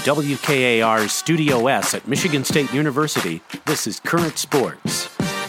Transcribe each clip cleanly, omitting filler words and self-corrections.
WKAR's Studio S at Michigan State University, this is Current Sports.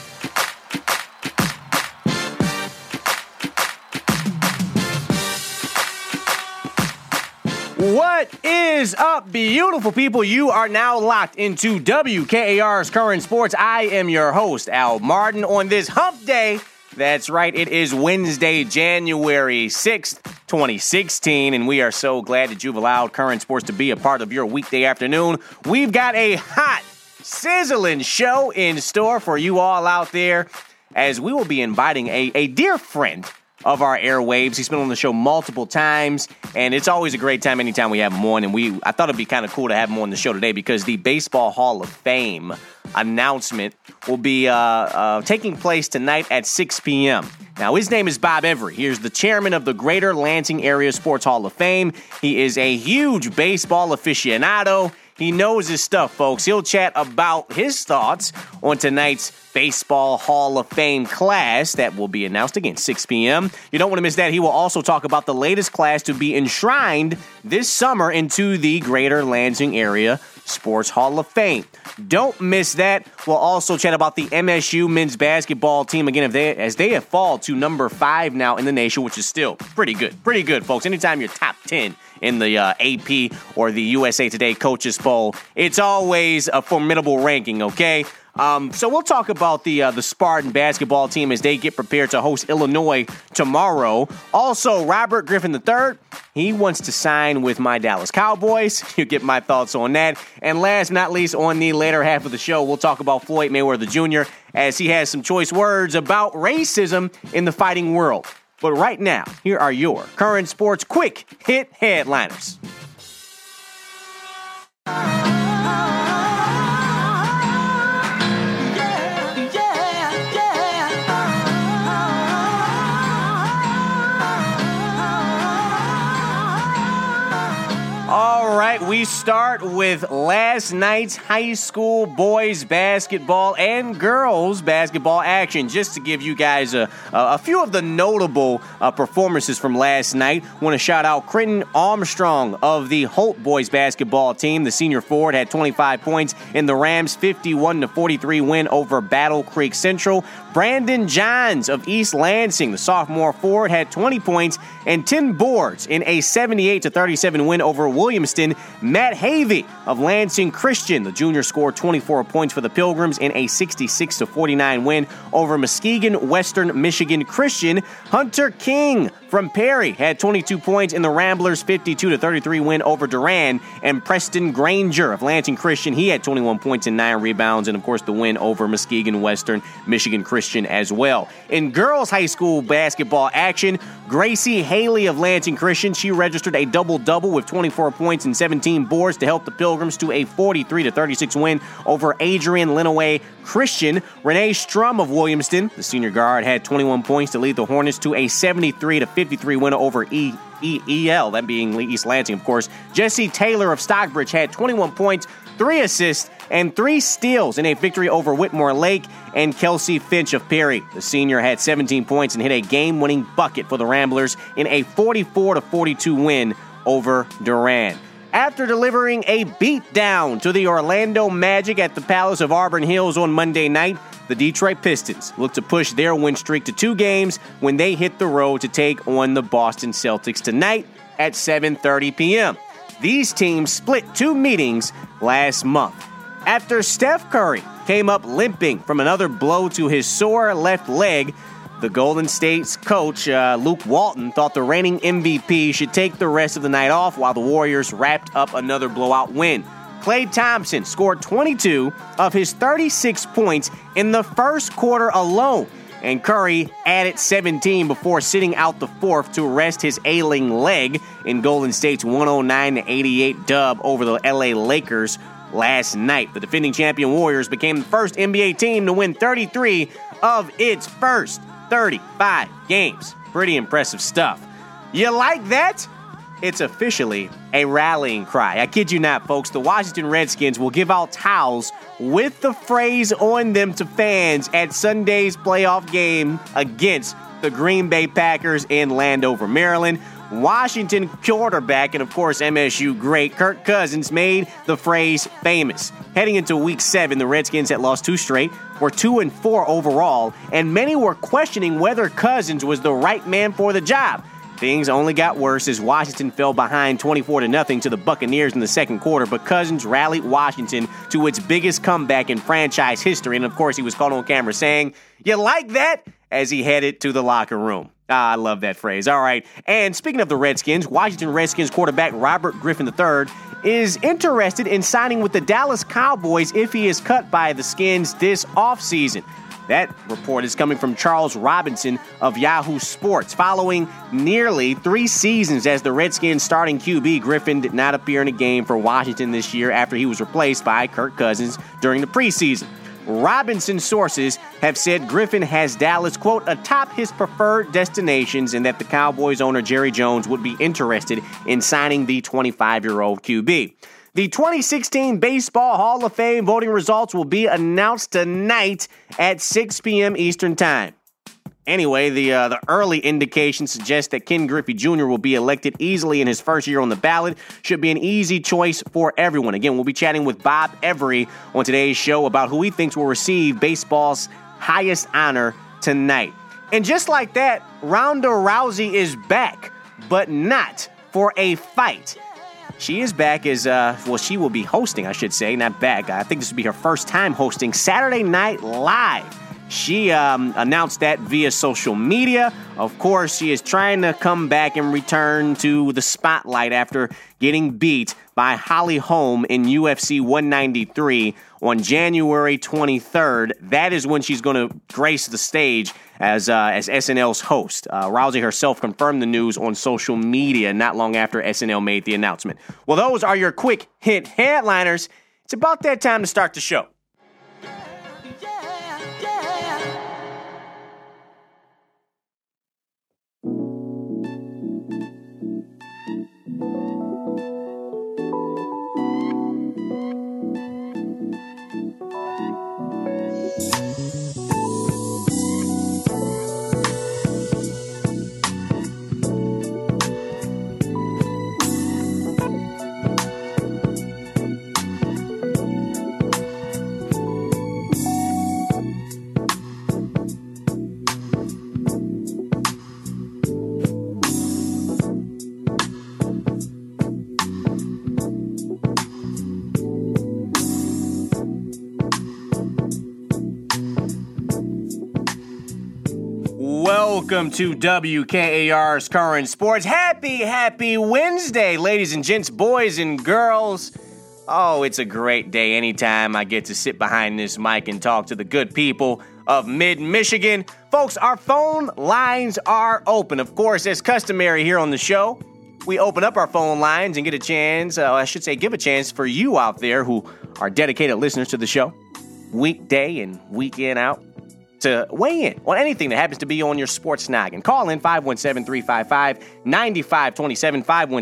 What is up, beautiful people? You are now locked into WKAR's Current Sports. I am your host, Al Martin, on this hump day. That's right, it is Wednesday, January 6th, 2016, and we are so glad that you've allowed Current Sports to be a part of your weekday afternoon. We've got a hot, sizzling show in store for you all out there, as we will be inviting a dear friend of our airwaves. He's been on the show multiple times, and it's always a great time anytime we have him on. And I thought it'd be kind of cool to have him on the show today because the Baseball Hall of Fame announcement will be taking place tonight at 6 p.m. Now, his name is Bob Every. He is the chairman of the Greater Lansing Area Sports Hall of Fame. He is a huge baseball aficionado. He knows his stuff, folks. He'll chat about his thoughts on tonight's Baseball Hall of Fame class that will be announced again 6 p.m. You don't want to miss that. He will also talk about the latest class to be enshrined this summer into the Greater Lansing Area Sports Hall of Fame. Don't miss that. We'll also chat about the MSU men's basketball team again as they have fallen to number 5 now in the nation, which is still pretty good. Pretty good, folks. Anytime you're top 10 in the AP or the USA Today Coaches Poll, it's always a formidable ranking, okay? So we'll talk about the Spartan basketball team as they get prepared to host Illinois tomorrow. Also, Robert Griffin III, he wants to sign with my Dallas Cowboys. You'll get my thoughts on that. And last but not least, on the later half of the show, we'll talk about Floyd Mayweather Jr. as he has some choice words about racism in the fighting world. But right now, here are your Current Sports Quick Hit Headliners. All right, we start with last night's high school boys basketball and girls basketball action. Just to give you guys a few of the notable performances from last night, I want to shout out Creighton Armstrong of the Holt boys basketball team. The senior forward had 25 points in the Rams' 51-43 win over Battle Creek Central. Brandon Johns of East Lansing, the sophomore forward, had 20 points and 10 boards in a 78-37 win over Williamston. Matt Havey of Lansing Christian, the junior, scored 24 points for the Pilgrims in a 66-49 win over Muskegon Western Michigan Christian. Hunter King from Perry had 22 points in the Ramblers' 52-33 win over Durand. And Preston Granger of Lansing Christian, he had 21 points and 9 rebounds, and of course the win over Muskegon Western Michigan Christian as well. In girls high school basketball action, Gracie Haley of Lansing Christian, she registered a double-double with 24 points and 17 boards to help the Pilgrims to a 43-36 win over Adrian Lenawee Christian. Renee Strum of Williamston, the senior guard, had 21 points to lead the Hornets to a 73-53 win over EL, that being East Lansing, of course. Jesse Taylor of Stockbridge had 21 points, 3 assists, and 3 steals in a victory over Whitmore Lake. And Kelsey Finch of Perry, the senior, had 17 points and hit a game-winning bucket for the Ramblers in a 44-42 win over Durand. After delivering a beatdown to the Orlando Magic at the Palace of Auburn Hills on Monday night, the Detroit Pistons look to push their win streak to 2 games when they hit the road to take on the Boston Celtics tonight at 7:30 p.m. These teams split 2 meetings last month. After Steph Curry came up limping from another blow to his sore left leg, the Golden State's coach, Luke Walton, thought the reigning MVP should take the rest of the night off while the Warriors wrapped up another blowout win. Klay Thompson scored 22 of his 36 points in the first quarter alone, and Curry added 17 before sitting out the fourth to rest his ailing leg in Golden State's 109-88 dub over the LA Lakers last night. The defending champion Warriors became the first NBA team to win 33 of its first 35 games. Pretty impressive stuff. You like that? It's officially a rallying cry. I kid you not, folks. The Washington Redskins will give out towels with the phrase on them to fans at Sunday's playoff game against the Green Bay Packers in Landover, Maryland. Washington quarterback and, of course, MSU great Kirk Cousins made the phrase famous. Heading into Week 7, the Redskins had lost 2 straight, were 2-4 overall, and many were questioning whether Cousins was the right man for the job. Things only got worse as Washington fell behind 24-0 to the Buccaneers in the second quarter, but Cousins rallied Washington to its biggest comeback in franchise history, and of course he was caught on camera saying, "You like that?" as he headed to the locker room. I love that phrase. All right, and speaking of the Redskins, Washington Redskins quarterback Robert Griffin III is interested in signing with the Dallas Cowboys if he is cut by the Skins this offseason. That report is coming from Charles Robinson of Yahoo Sports. Following nearly 3 seasons as the Redskins starting QB, Griffin did not appear in a game for Washington this year after he was replaced by Kirk Cousins during the preseason. Robinson sources have said Griffin has Dallas, quote, atop his preferred destinations and that the Cowboys owner Jerry Jones would be interested in signing the 25-year-old QB. The 2016 Baseball Hall of Fame voting results will be announced tonight at 6 p.m. Eastern Time. Anyway, the early indications suggest that Ken Griffey Jr. will be elected easily in his first year on the ballot. Should be an easy choice for everyone. Again, we'll be chatting with Bob Every on today's show about who he thinks will receive baseball's highest honor tonight. And just like that, Ronda Rousey is back, but not for a fight. She is back as, she will be hosting, I should say, not back. I think this will be her first time hosting Saturday Night Live. She announced that via social media. Of course, she is trying to come back and return to the spotlight after getting beat by Holly Holm in UFC 193 on January 23rd. That is when she's going to grace the stage as SNL's host. Rousey herself confirmed the news on social media not long after SNL made the announcement. Well, those are your quick hit headliners. It's about that time to start the show. Welcome to WKAR's Current Sports. Happy Wednesday, ladies and gents, boys and girls. Oh, it's a great day anytime I get to sit behind this mic and talk to the good people of Mid-Michigan. Folks, our phone lines are open. Of course, as customary here on the show, we open up our phone lines and give a chance for you out there who are dedicated listeners to the show, weekday and weekend out, to weigh in on anything that happens to be on your sports noggin. Call in 517-355-9527,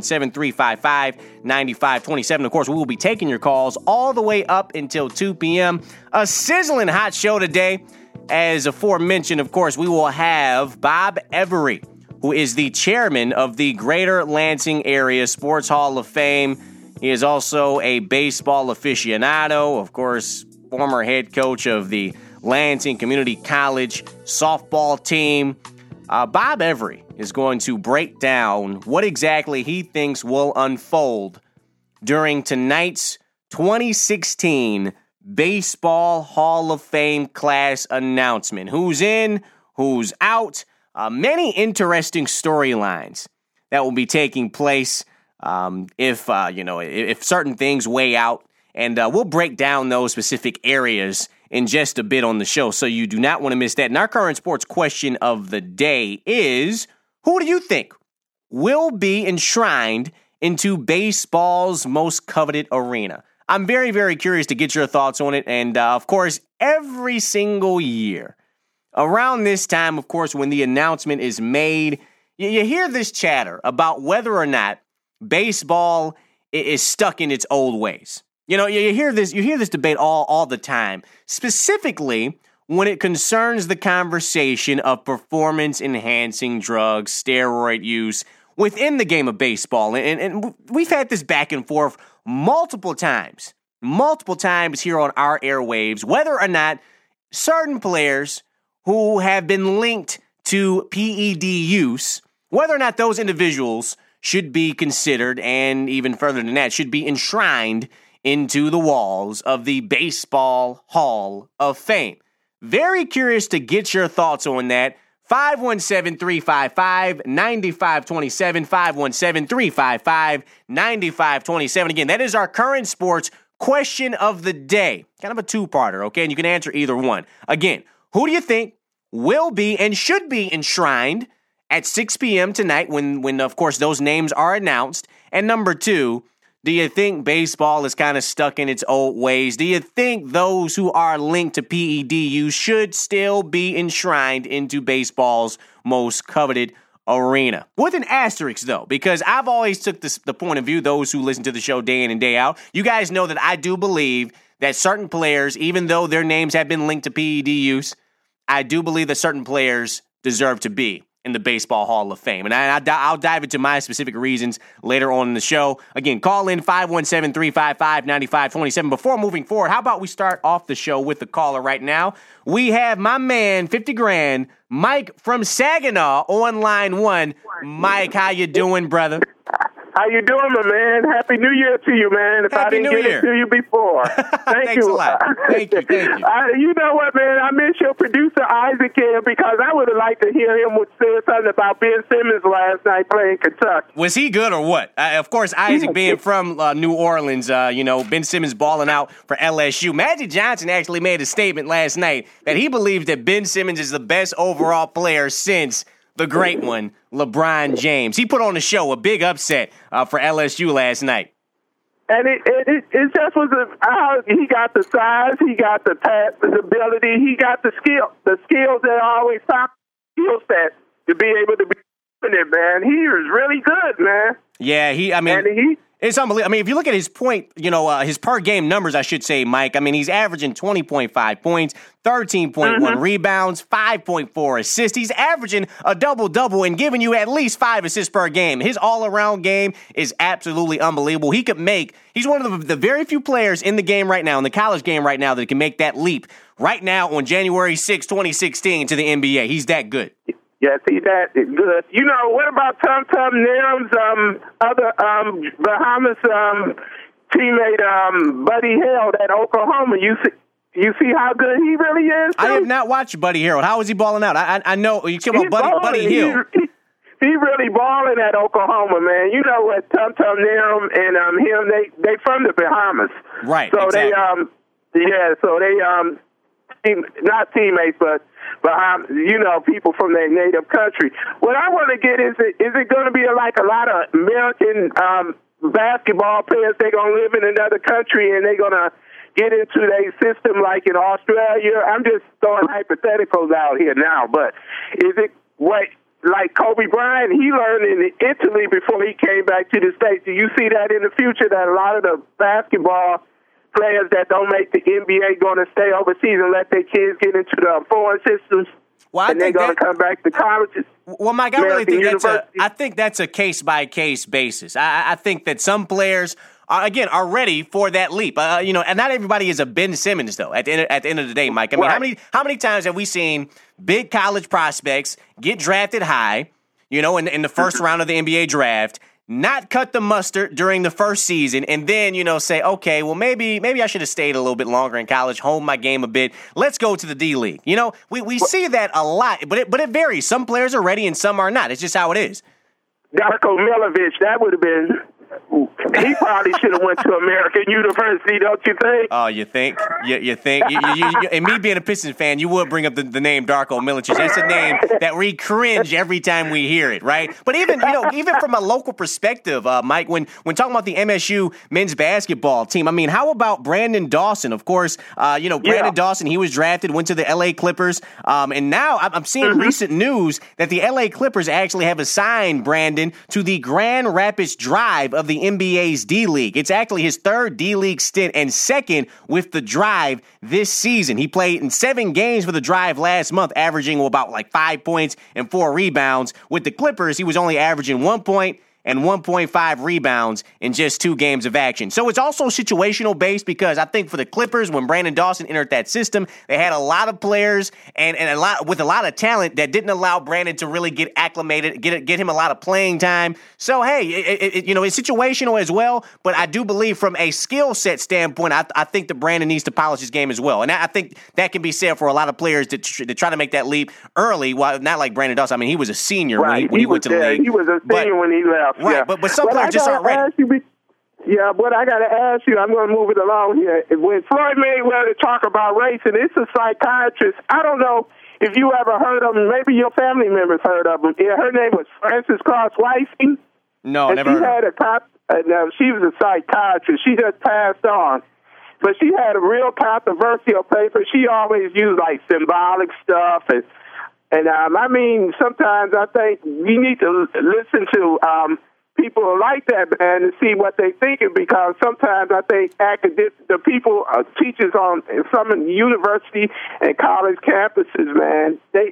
517-355-9527. Of course, we will be taking your calls all the way up until 2 p.m. A sizzling hot show today. As aforementioned, of course, we will have Bob Every, who is the chairman of the Greater Lansing Area Sports Hall of Fame. He is also a baseball aficionado, of course, former head coach of the Lansing Community College softball team. Bob Every is going to break down what exactly he thinks will unfold during tonight's 2016 Baseball Hall of Fame class announcement. Who's in, who's out, many interesting storylines that will be taking place if certain things weigh out. And we'll break down those specific areas in just a bit on the show, so you do not want to miss that. And our current sports question of the day is, who do you think will be enshrined into baseball's most coveted arena? I'm very, very curious to get your thoughts on it. And, of course, every single year, around this time, of course, when the announcement is made, you hear this chatter about whether or not baseball is stuck in its old ways. You know, you hear this debate all the time, specifically when it concerns the conversation of performance-enhancing drugs, steroid use, within the game of baseball. And we've had this back and forth multiple times here on our airwaves, whether or not certain players who have been linked to PED use, whether or not those individuals should be considered, and even further than that, should be enshrined into the walls of the Baseball Hall of Fame. Very curious to get your thoughts on that. 517-355-9527, 517-355-9527. Again, that is our current sports question of the day. Kind of a two-parter, okay? And you can answer either one. Again, who do you think will be and should be enshrined at 6 p.m. tonight when of course, those names are announced? And number two, do you think baseball is kind of stuck in its old ways? Do you think those who are linked to PEDU should still be enshrined into baseball's most coveted arena? With an asterisk, though, because I've always took the point of view, those who listen to the show day in and day out, you guys know that I do believe that certain players, even though their names have been linked to PED use, I do believe that certain players deserve to be in the Baseball Hall of Fame. And I'll dive into my specific reasons later on in the show. Again, call in 517-355-9527. Before moving forward, how about we start off the show with the caller right now? We have my man, 50 grand, Mike from Saginaw on line one. Mike, how you doing, brother? How you doing, my man? Happy New Year to you, man. If Happy I didn't New get Year. it to you before. Thank Thanks you. a lot. Thank you. You know what, man? I miss your producer, Isaac, here, because I would have liked to hear him say something about Ben Simmons last night playing Kentucky. Was he good or what? Of course, Isaac being from New Orleans, Ben Simmons balling out for LSU. Magic Johnson actually made a statement last night that he believes that Ben Simmons is the best overall player since the great one, LeBron James. He put on a show, a big upset for LSU last night. And it just was how he got the size, he got the ability, he got the skills that I always talk, skill set to be able to be in it, man. He was really good, man. Yeah, it's unbelievable. I mean, if you look at his his per game numbers, I should say, Mike, I mean, he's averaging 20.5 points, 13.1 rebounds, 5.4 assists. He's averaging a double-double and giving you at least 5 assists per game. His all-around game is absolutely unbelievable. He's one of the very few players in the game right now, in the college game right now, that can make that leap right now on January 6, 2016 to the NBA. He's that good. Yeah, see, that is good. You know, what about Tum Nerum's other Bahamas teammate, Buddy Harold at Oklahoma? You see how good he really is? I have not watched Buddy Harold. How is he balling out? I know you talking about Buddy Hield. He really balling at Oklahoma, man. You know what? Tum Nerum and him, they from the Bahamas, right? So exactly. they not teammates, but people from their native country. What I want to get is it going to be like a lot of American basketball players? They're going to live in another country and they're going to get into their system like in Australia. I'm just throwing hypotheticals out here now, but is it like Kobe Bryant, he learned in Italy before he came back to the States? Do you see that in the future, that a lot of the basketball players that don't make the NBA going to stay overseas and let their kids get into the foreign systems, and they're going to come back to colleges? Well, Mike, I think that's a case-by-case basis. I think that some players are ready for that leap. And not everybody is a Ben Simmons, though, at the end of the day, Mike. I mean, how many times have we seen big college prospects get drafted high, in the first round of the NBA draft, not cut the mustard during the first season, and then, say, okay, well, maybe I should have stayed a little bit longer in college, honed my game a bit. Let's go to the D-League. We see that a lot, but it varies. Some players are ready and some are not. It's just how it is. Darko Milicic, that would have been... He probably should have went to American University, don't you think? Oh, you think? You think? And me being a Pistons fan, you would bring up the name Darko Milicic. That's a name that we cringe every time we hear it, right? But even from a local perspective, Mike, when talking about the MSU men's basketball team, I mean, how about Brandon Dawson? Of course, Brandon Dawson, he was drafted, went to the LA Clippers, and now I'm seeing recent news that the LA Clippers actually have assigned Brandon to the Grand Rapids Drive of the NBA Phillies D-League. It's actually his third D-League stint and second with the Drive this season. He played in 7 games for the Drive last month, averaging about 5 points and 4 rebounds. With the Clippers, he was only averaging 1 point and 1.5 rebounds in just 2 games of action. So it's also situational based because I think for the Clippers, when Brandon Dawson entered that system, they had a lot of players and a lot of talent that didn't allow Brandon to really get acclimated, get him a lot of playing time. So hey, it's situational as well. But I do believe from a skill set standpoint, I think that Brandon needs to polish his game as well. And I think that can be said for a lot of players that try to make that leap early. While not like Brandon Dawson. I mean, he was a senior when he went to the league. He was a senior when he left. Right, yeah. but some players just aren't ready. But I got to ask you, I'm going to move it along here. When Floyd Mayweather talk about racing, it's a psychiatrist. I don't know if you ever heard of him. Maybe your family members heard of him. Yeah, her name was Frances Cross Weinstein. No, never heard of her. She was a psychiatrist. She just passed on. But she had a real controversial paper. She always used symbolic stuff and I mean, sometimes I think you need to listen to people like that, man, to see what they're thinking, because sometimes I think the people, teachers on some university and college campuses, man, they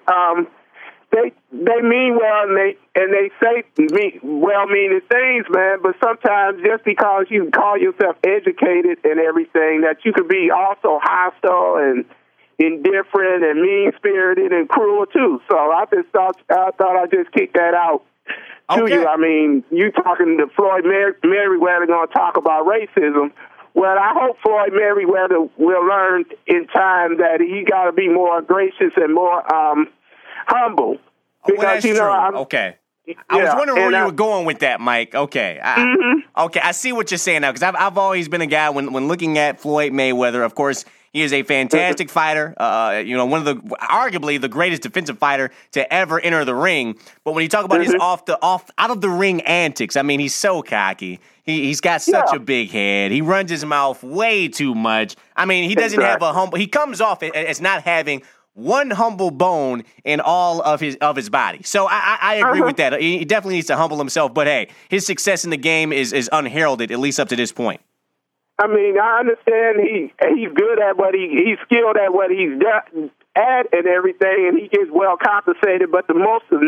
mean well and they say well-meaning things, man, but sometimes just because you call yourself educated and everything, that you could be also hostile and indifferent and mean-spirited and cruel too. So I thought I'd just kick that out to you. I mean, you talking to Floyd Mayweather going to talk about racism. Well, I hope Floyd Mayweather will learn in time that he got to be more gracious and more humble. Because true. Okay. I was wondering where you were going with that, Mike. Okay. Okay, I see what you're saying now, because I've always been a guy when looking at Floyd Mayweather, of course, he is a fantastic fighter, one of arguably the greatest defensive fighter to ever enter the ring. But when you talk about his out of the ring antics, I mean, he's so cocky. He's got such a big head. He runs his mouth way too much. I mean, he doesn't have a humble. He comes off as not having one humble bone in all of his body. So I agree with that. He definitely needs to humble himself. But hey, his success in the game is unheralded, at least up to this point. I mean, I understand he's good at he's skilled at what he's done at and everything, and he gets well compensated. But the most of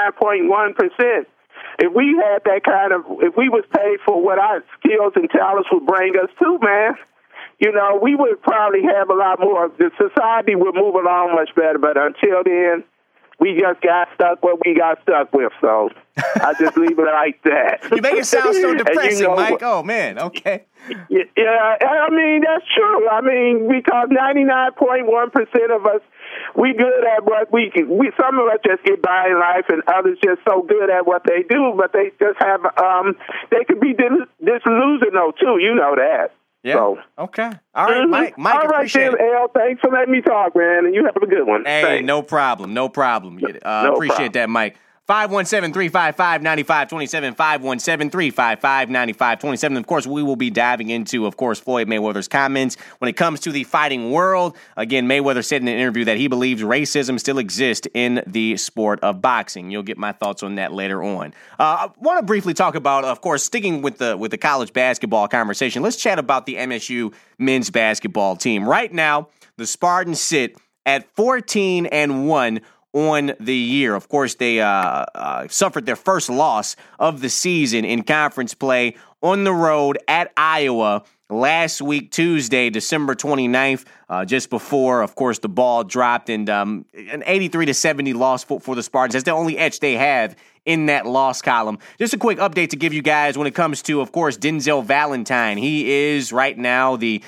99.1%, if we had that if we was paid for what our skills and talents would bring us to, man, we would probably have a lot more. The society would move along much better. But until then, we just got stuck what we got stuck with. So I just leave it like that. You make it sound so depressing, Mike. Oh, man. Okay. Yeah, I mean, that's true. I mean, because 99.1% of us, we good at what we can. Some of us just get by in life, and others just so good at what they do, but they just have, they could be disillusional too. You know that. Yeah. So. Okay. All right, Mike. All right, Tim, L. Thanks for letting me talk, man, and you have a good one. Hey, thanks. No problem. Appreciate that, Mike. 517-355-9527, 517-355-9527. Of course, we will be diving into, Floyd Mayweather's comments when it comes to the fighting world. Again, Mayweather said in an interview that he believes racism still exists in the sport of boxing. You'll get my thoughts on that later on. I want to briefly talk about, of course, sticking with the college basketball conversation. Let's chat about the MSU men's basketball team. Right now, the Spartans sit at 14-1 on the year. Of course, they suffered their first loss of the season in conference play on the road at Iowa last week, Tuesday, December 29th, just before, of course, the ball dropped, and an 83-70 loss for the Spartans. That's the only edge they have in that loss column. Just a quick update to give you guys when it comes to, of course, Denzel Valentine. He is right now he's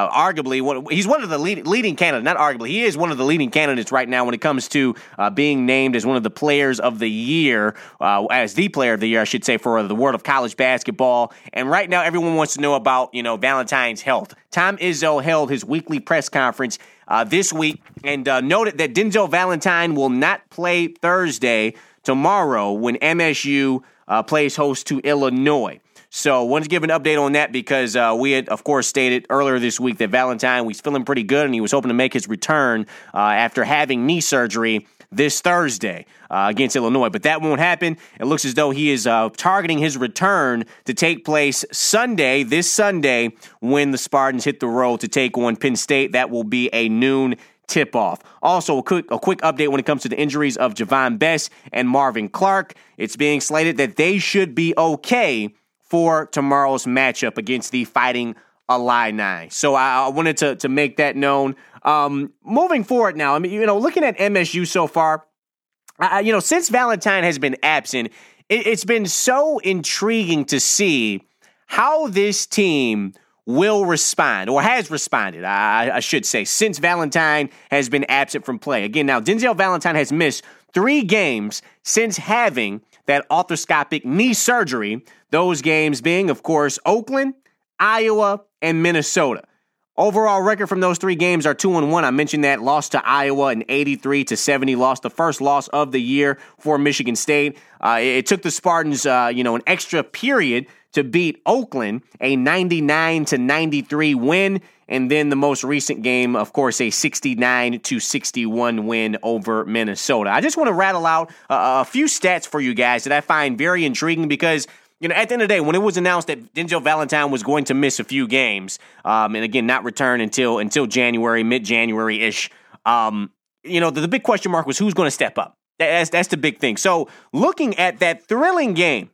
one of the leading candidates, not arguably, he is one of the leading candidates right now when it comes to being named as one of the players of the year, as the player of the year, I should say, for the world of college basketball. And right now, everyone wants to know about, Valentine's health. Tom Izzo held his weekly press conference this week and noted that Denzel Valentine will not play tomorrow when MSU plays host to Illinois. So I wanted to give an update on that because we had, of course, stated earlier this week that Valentine was feeling pretty good and he was hoping to make his return after having knee surgery this Thursday against Illinois. But that won't happen. It looks as though he is targeting his return to take place this Sunday, when the Spartans hit the road to take on Penn State. That will be a noon tip-off. Also, a quick update when it comes to the injuries of Javon Bess and Marvin Clark. It's being slated that they should be okay for tomorrow's matchup against the Fighting Illini. So I wanted to make that known. Moving forward now, looking at MSU so far, since Valentine has been absent, it's been so intriguing to see how this team will respond, or has responded, I should say, since Valentine has been absent from play. Again, now, Denzel Valentine has missed 3 games since having that arthroscopic knee surgery, those games being, of course, Oakland, Iowa, and Minnesota. Overall record from those 3 games are 2-1. I mentioned that loss to Iowa, an 83-70 loss, the first loss of the year for Michigan State. It took the Spartans, an extra period to beat Oakland, a 99-93 win, and then the most recent game, of course, a 69-61 win over Minnesota. I just want to rattle out a few stats for you guys that I find very intriguing because, at the end of the day, when it was announced that Denzel Valentine was going to miss a few games, and again, not return until January, mid-January-ish, the big question mark was who's going to step up. That's the big thing. So looking at that thrilling game,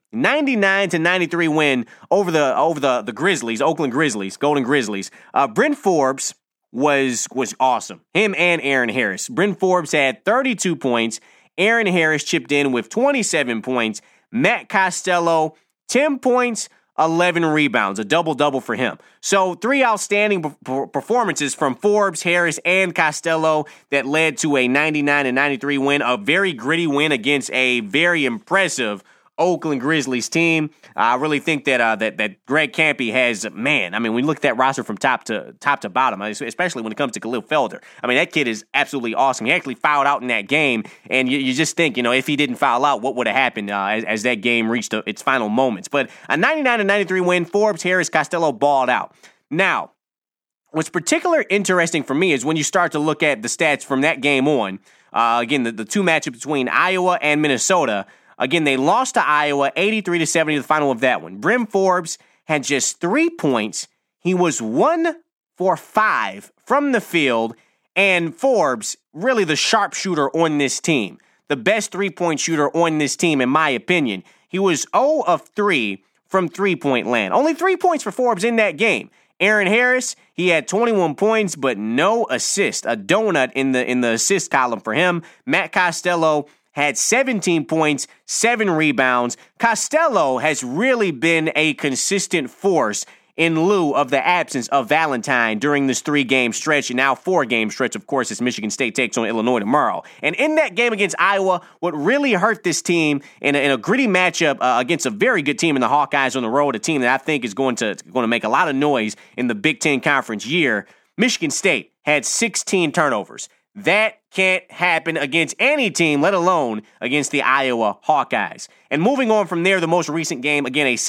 99-93 win over the Grizzlies, Oakland Grizzlies, Golden Grizzlies, Bryn Forbes was awesome. Him and Aaron Harris. Bryn Forbes had 32 points. Aaron Harris chipped in with 27 points. Matt Costello, 10 points, 11 rebounds, a double-double for him. So 3 outstanding performances from Forbes, Harris, and Costello that led to a 99-93 win, a very gritty win against a very impressive Oakland Grizzlies team. I really think that Greg Kampe has, we look at that roster from top to bottom, especially when it comes to Khalil Felder. That kid is absolutely awesome. He actually fouled out in that game, and you just think, if he didn't foul out, what would have happened as that game reached its final moments. But a 99-93 win, Forbes, Harris, Costello balled out. Now, what's particularly interesting for me is when you start to look at the stats from that game on, again, the 2 matchups between Iowa and Minnesota. Again, they lost to Iowa 83-70, the final of that one. Bryn Forbes had just 3 points. He was 1 for 5 from the field, and Forbes, really the sharpshooter on this team, the best 3-point shooter on this team, in my opinion. He was 0 of 3 from 3-point land. Only 3 points for Forbes in that game. Aaron Harris, he had 21 points, but no assist. A donut in the assist column for him. Matt Costello had 17 points, 7 rebounds. Costello has really been a consistent force in lieu of the absence of Valentine during this 3-game stretch, and now 4-game stretch, of course, as Michigan State takes on Illinois tomorrow. And in that game against Iowa, what really hurt this team in a gritty matchup against a very good team in the Hawkeyes on the road, a team that I think is going to make a lot of noise in the Big Ten Conference year, Michigan State had 16 turnovers. That can't happen against any team, let alone against the Iowa Hawkeyes. And moving on from there, the most recent game, again, a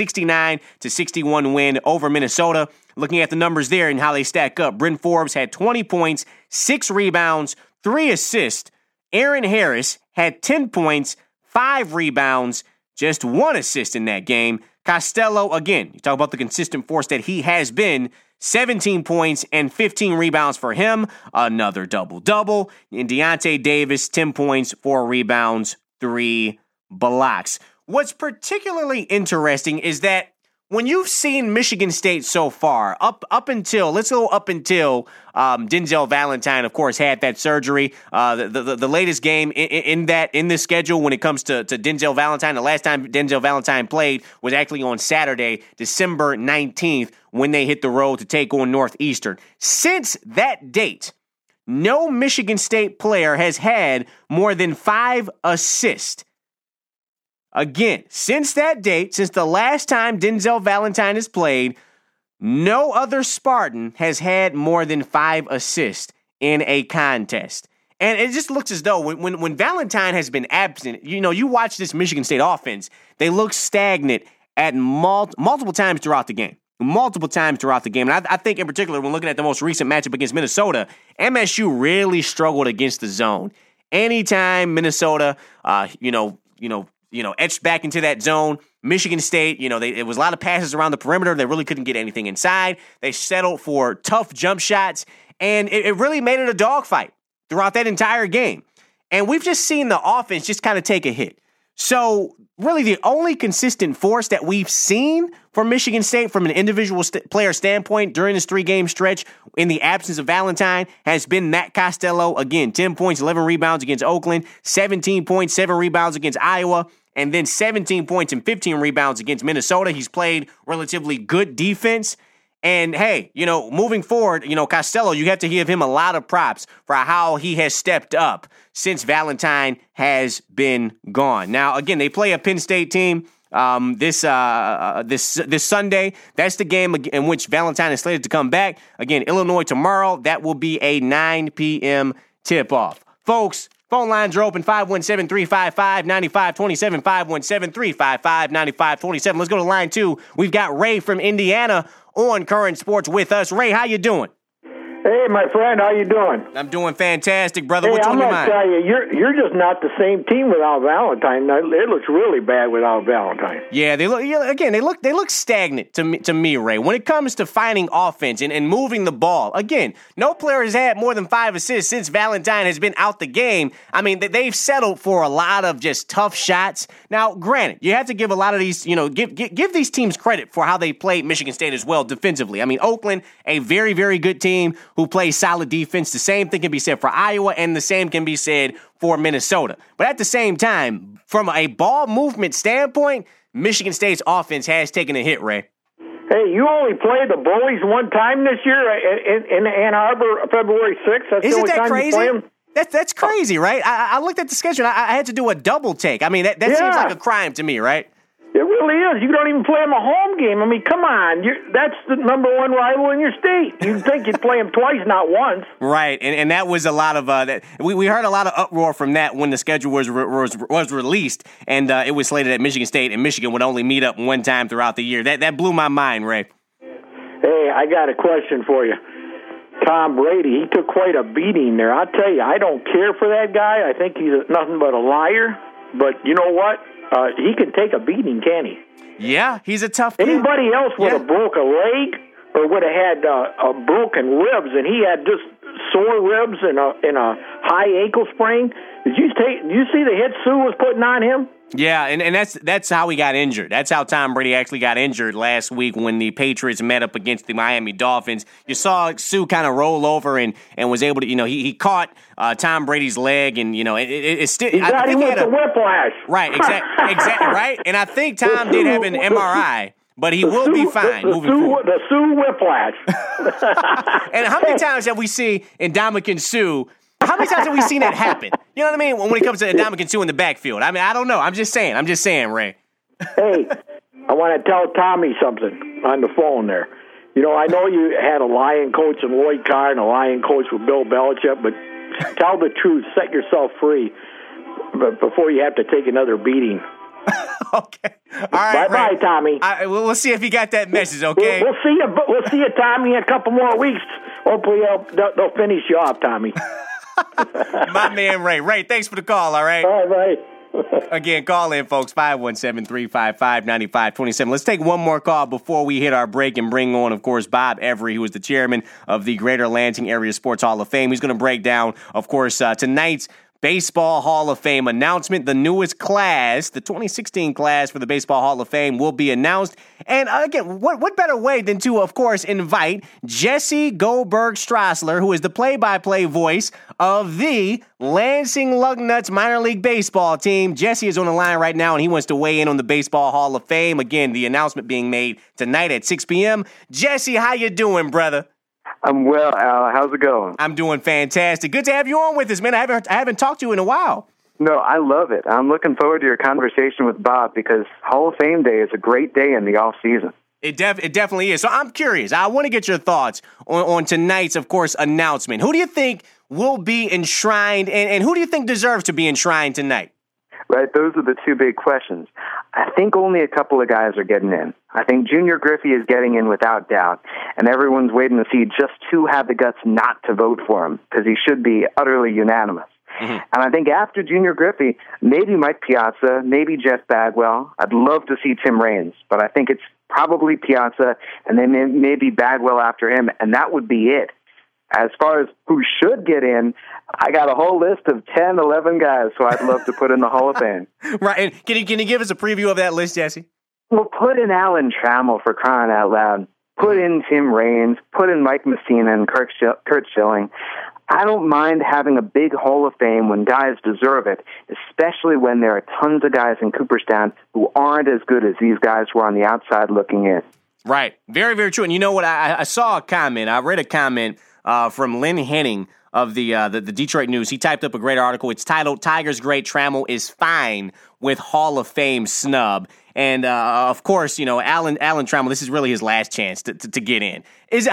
69-61 win over Minnesota. Looking at the numbers there and how they stack up, Bryn Forbes had 20 points, 6 rebounds, 3 assists. Aaron Harris had 10 points, 5 rebounds, just 1 assist in that game. Costello, again, you talk about the consistent force that he has been, 17 points and 15 rebounds for him, another double-double. And Deontay Davis, 10 points, 4 rebounds, 3 blocks. What's particularly interesting is that when you've seen Michigan State so far, up until Denzel Valentine, of course, had that surgery. The latest game in this schedule when it comes to Denzel Valentine, the last time Denzel Valentine played was actually on Saturday, December 19th, when they hit the road to take on Northeastern. Since that date, no Michigan State player has had more than 5 assists. Again, since that date, since the last time Denzel Valentine has played, no other Spartan has had more than 5 assists in a contest. And it just looks as though when Valentine has been absent, you watch this Michigan State offense, they look stagnant at multiple times throughout the game. And I think in particular, when looking at the most recent matchup against Minnesota, MSU really struggled against the zone. anytime Minnesota, etched back into that zone, Michigan State, it was a lot of passes around the perimeter. They really couldn't get anything inside. They settled for tough jump shots, and it really made it a dogfight throughout that entire game. And we've just seen the offense just kind of take a hit. So really the only consistent force that we've seen from Michigan State from an individual player standpoint during this 3-game stretch in the absence of Valentine has been Matt Costello. Again, 10 points, 11 rebounds against Oakland, 17 points, 7 rebounds against Iowa, and then 17 points and 15 rebounds against Minnesota. He's played relatively good defense. And hey, moving forward, Costello, you have to give him a lot of props for how he has stepped up since Valentine has been gone. Now, again, they play a Penn State team this Sunday. That's the game in which Valentine is slated to come back. Again, Illinois tomorrow. That will be a 9 p.m. tip-off. Folks, phone lines are open, 517-355-9527, 517-355-9527. Let's go to line 2. We've got Ray from Indiana on Current Sports with us. Ray, how you doing? Hey, my friend, how you doing? I'm doing fantastic, brother. Hey, What's on your mind? I'm going to tell you, you're just not the same team without Valentine. It looks really bad without Valentine. Yeah, they look stagnant to me, Ray. When it comes to finding offense and moving the ball, again, no player has had more than 5 assists since Valentine has been out the game. I mean, they've settled for a lot of just tough shots. Now, granted, you have to give a lot of these, give these teams credit for how they played Michigan State as well defensively. I mean, Oakland, a very, very good team who plays solid defense. The same thing can be said for Iowa, and the same can be said for Minnesota. But at the same time, from a ball movement standpoint, Michigan State's offense has taken a hit, Ray. Hey, you only played the Bullies one time this year in Ann Arbor, February 6th. Isn't that crazy? That's crazy, right? I looked at the schedule, and I had to do a double take. I mean, that seems like a crime to me, right? It really is. You don't even play them a home game. I mean, come on. That's the number one rival in your state. You'd think you'd play them twice, not once. Right, and that was a lot of that. We heard a lot of uproar from that when the schedule was released, and it was slated that Michigan State and Michigan would only meet up one time throughout the year. That blew my mind, Ray. Hey, I got a question for you. Tom Brady, he took quite a beating there. I'll tell you, I don't care for that guy. I think he's nothing but a liar. But you know what? He can take a beating, can he? Yeah, he's a tough kid. Anybody else would have broke a leg or would have had broken ribs, and he had just sore ribs and a high ankle sprain. Did you see the hit Sue was putting on him? Yeah, and that's how he got injured. That's how Tom Brady actually got injured last week when the Patriots met up against the Miami Dolphins. You saw Sue kind of roll over and was able to, he caught Tom Brady's leg, and it's still. He got him with the whiplash. Right, exactly, right. And I think Tom did have an MRI. But he will be fine moving forward. The Sue whiplash. And how many times have we seen Ndamukong Suh? How many times have we seen that happen? You know what I mean? When it comes to Ndamukong Suh in the backfield. I mean, I don't know. I'm just saying, Ray. Hey, I want to tell Tommy something on the phone there. I know you had a Lion coach in Lloyd Carr and a Lion coach with Bill Belichick, but tell the truth. Set yourself free before you have to take another beating. Okay. All right. Bye, Tommy. We'll see if you got that message. Okay. We'll see you. We'll see you, Tommy, in a couple more weeks. Hopefully, they'll finish you off, Tommy. My man, Ray. Ray, thanks for the call. All right. All right. Again, call in, folks. 517-355-9527. Let's take one more call before we hit our break and bring on, of course, Bob Every, who is the chairman of the Greater Lansing Area Sports Hall of Fame. He's going to break down, of course, tonight's Baseball Hall of Fame announcement. The newest class, the 2016 class for the Baseball Hall of Fame, will be announced. And again, what better way than to, of course, invite Jesse Goldberg Strassler, who is the play-by-play voice of the Lansing Lugnuts minor league baseball team. Jesse is on the line right now, and he wants to weigh in on the Baseball Hall of Fame. Again, the announcement being made tonight at 6 p.m. Jesse, how you doing, brother? I'm well, Al. How's it going? I'm doing fantastic. Good to have you on with us, man. I haven't talked to you in a while. No, I love it. I'm looking forward to your conversation with Bob because Hall of Fame Day is a great day in the off season. It definitely is. So I'm curious. I want to get your thoughts on tonight's, of course, announcement. Who do you think will be enshrined, and who do you think deserves to be enshrined tonight? Right, those are the two big questions. I think only a couple of guys are getting in. I think Junior Griffey is getting in without doubt, and everyone's waiting to see just who had the guts not to vote for him, because he should be utterly unanimous. And I think after Junior Griffey, maybe Mike Piazza, maybe Jeff Bagwell. I'd love to see Tim Raines, but I think it's probably Piazza, and then maybe Bagwell after him, and that would be it. As far as who should get in, I got a whole list of 10, 11 guys who I'd love to put in the Hall of Fame. Right. And can you give us a preview of that list, Jesse? Well, put in Alan Trammell for crying out loud. Put in Tim Raines. Put in Mike Messina and Kurt Schilling. I don't mind having a big Hall of Fame when guys deserve it, especially when there are tons of guys in Cooperstown who aren't as good as these guys who are on the outside looking in. Right. Very, very true. And you know what? I saw a comment. I read a comment from Lynn Henning of the Detroit News. He typed up a great article. It's titled, "Tigers Great Trammell is Fine with Hall of Fame Snub." And, of course, you know, Alan Trammell, this is really his last chance to get in.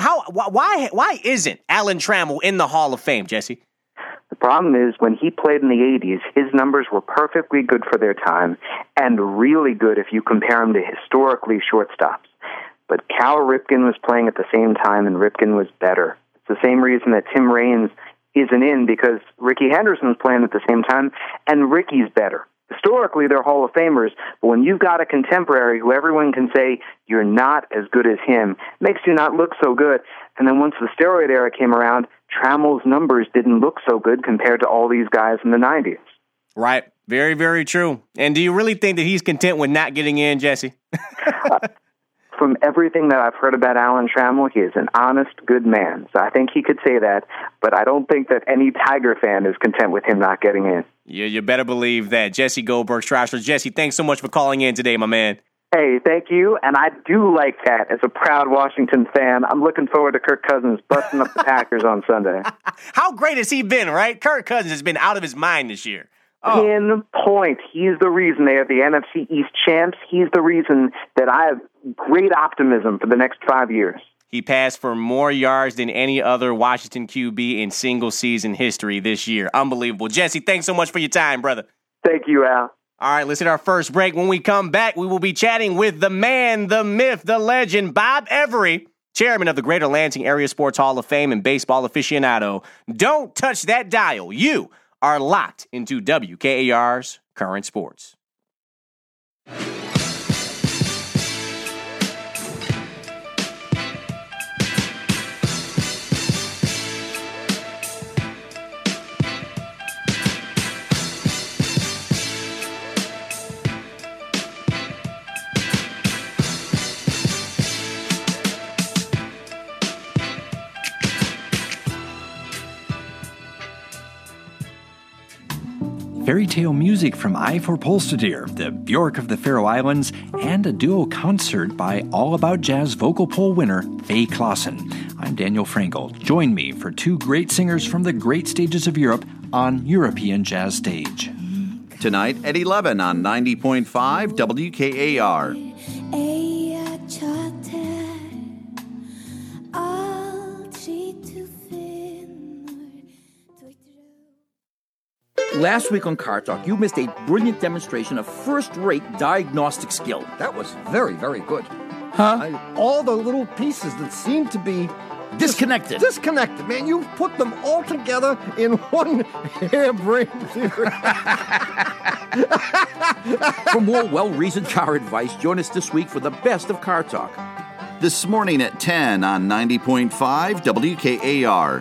Why isn't Alan Trammell in the Hall of Fame, Jesse? The problem is when he played in the 80s, his numbers were perfectly good for their time and really good if you compare them to historically shortstops. But Cal Ripken was playing at the same time, and Ripken was better. It's the same reason that Tim Raines isn't in, because Rickey Henderson's playing at the same time, and Ricky's better. Historically, they're Hall of Famers, but when you've got a contemporary who everyone can say you're not as good as him, it makes you not look so good. And then once the steroid era came around, Trammell's numbers didn't look so good compared to all these guys in the 90s. Right. Very, very true. And do you really think that he's content with not getting in, Jesse? From everything that I've heard about Alan Trammell, he is an honest, good man. So I think he could say that, but I don't think that any Tiger fan is content with him not getting in. Yeah, you better believe that. Jesse Goldberg, Strasser. Jesse, thanks so much for calling in today, my man. Hey, thank you, and I do like that as a proud Washington fan. I'm looking forward to Kirk Cousins busting up the Packers on Sunday. How great has he been, right? Kirk Cousins has been out of his mind this year. Oh. Pinpoint. He's the reason they are the NFC East champs. He's the reason that I have great optimism for the next 5 years. He passed for more yards than any other Washington QB in single-season history this year. Unbelievable. Jesse, thanks so much for your time, brother. Thank you, Al. All right, let's hit our first break. When we come back, we will be chatting with the man, the myth, the legend, Bob Every, chairman of the Greater Lansing Area Sports Hall of Fame and baseball aficionado. Don't touch that dial. You are locked into WKAR's Current Sports. Fairy tale music from Ivor Polstadere, the Bjork of the Faroe Islands, and a duo concert by All About Jazz vocal poll winner Faye Clausen. I'm Daniel Frankel. Join me for two great singers from the great stages of Europe on European Jazz Stage. Tonight at 11 on 90.5 WKAR. Last week on Car Talk, you missed a brilliant demonstration of first-rate diagnostic skill. That was very, very good. Huh? All the little pieces that seem to be disconnected. Disconnected, man. You put them all together in one harebrained theory. For more well-reasoned car advice, join us this week for the best of Car Talk. This morning at 10 on 90.5 WKAR.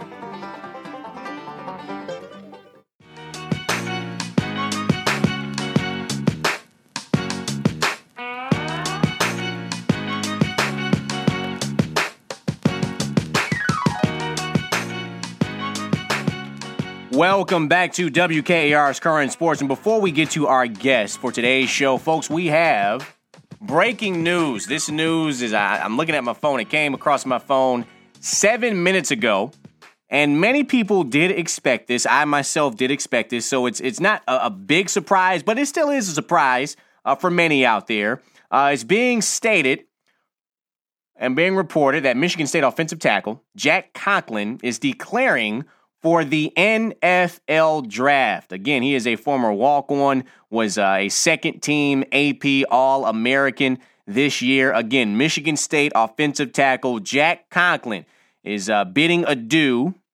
Welcome back to WKAR's Current Sports. And before we get to our guest for today's show, folks, we have breaking news. This news is, I'm looking at my phone. It came across my phone 7 minutes ago. And many people did expect this. I myself did expect this. So it's not a big surprise, but it still is a surprise for many out there. It's being stated and being reported that Michigan State offensive tackle Jack Conklin is declaring for the NFL draft. Again, he is a former walk-on, was a second-team AP All-American this year. Again, Michigan State offensive tackle Jack Conklin is bidding adieu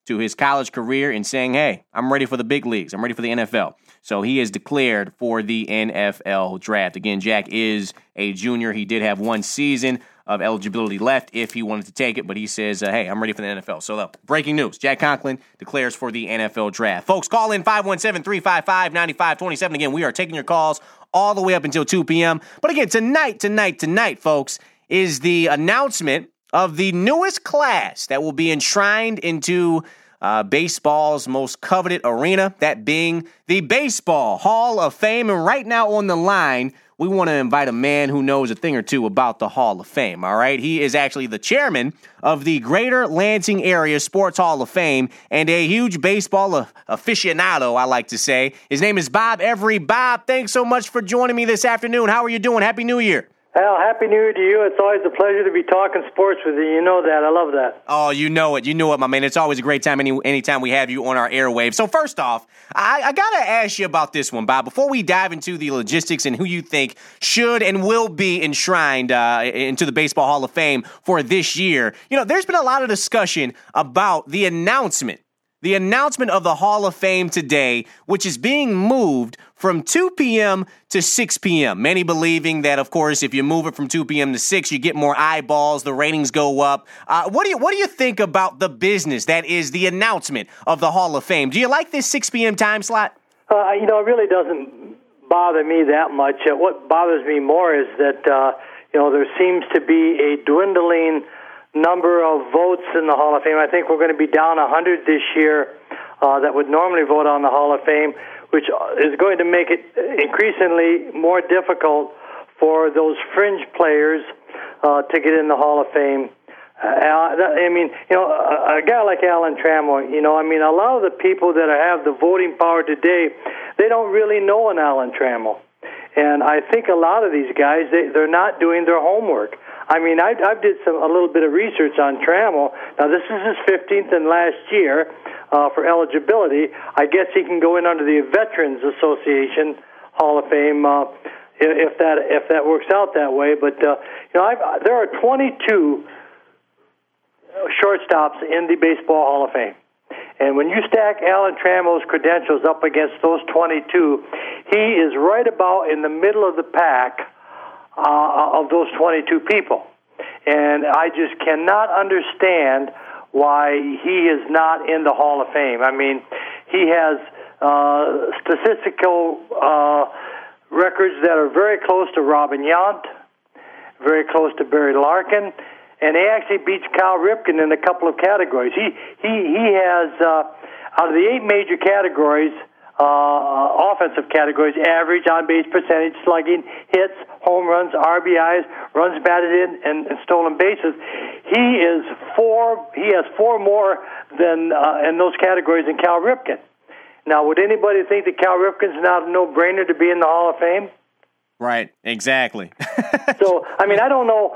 to his college career and saying, hey, I'm ready for the big leagues. I'm ready for the NFL. So he is declared for the NFL draft. Again, Jack is a junior. He did have one season of eligibility left if he wanted to take it, but he says, hey, I'm ready for the NFL. So breaking news, Jack Conklin declares for the NFL draft. Folks, call in 517-355-9527. Again, we are taking your calls all the way up until 2 p.m. But again, tonight, folks, is the announcement of the newest class that will be enshrined into baseball's most coveted arena, that being the Baseball Hall of Fame. And right now on the line, we want to invite a man who knows a thing or two about the Hall of Fame, all right? He is actually the chairman of the Greater Lansing Area Sports Hall of Fame and a huge baseball aficionado, I like to say. His name is Bob Every. Bob, thanks so much for joining me this afternoon. How are you doing? Happy New Year. Al, Happy New Year to you. It's always a pleasure to be talking sports with you. You know that. I love that. Oh, you know it, my man. It's always a great time anytime we have you on our airwaves. So first off, I got to ask you about this one, Bob. Before we dive into the logistics and who you think should and will be enshrined into the Baseball Hall of Fame for this year, there's been a lot of discussion about the announcement of the Hall of Fame today, which is being moved from 2 p.m. to 6 p.m. Many believing that, of course, if you move it from 2 p.m. to 6, you get more eyeballs, the ratings go up. What do you think about the business that is the announcement of the Hall of Fame? Do you like this 6 p.m. time slot? It really doesn't bother me that much. What bothers me more is that, there seems to be a dwindling number of votes in the Hall of Fame. I think we're going to be down 100 this year that would normally vote on the Hall of Fame, which is going to make it increasingly more difficult for those fringe players to get in the Hall of Fame. A guy like Alan Trammell, a lot of the people that have the voting power today, they don't really know an Alan Trammell. And I think a lot of these guys, they're not doing their homework. I did a little bit of research on Trammell. Now, this is his 15th and last year for eligibility. I guess he can go in under the Veterans Association Hall of Fame if that works out that way. But there are 22 shortstops in the Baseball Hall of Fame. And when you stack Alan Trammell's credentials up against those 22, he is right about in the middle of the pack of those 22 people. And I just cannot understand why he is not in the Hall of Fame. He has statistical records that are very close to Robin Yount, very close to Barry Larkin, and he actually beats Cal Ripken in a couple of categories. He has, out of the 8 major categories, offensive categories, average, on-base percentage, slugging, hits, home runs, RBIs, runs batted in, and stolen bases. He has 4 more than in those categories than Cal Ripken. Now, would anybody think that Cal Ripken's not a no-brainer to be in the Hall of Fame? Right, exactly. So, I don't know.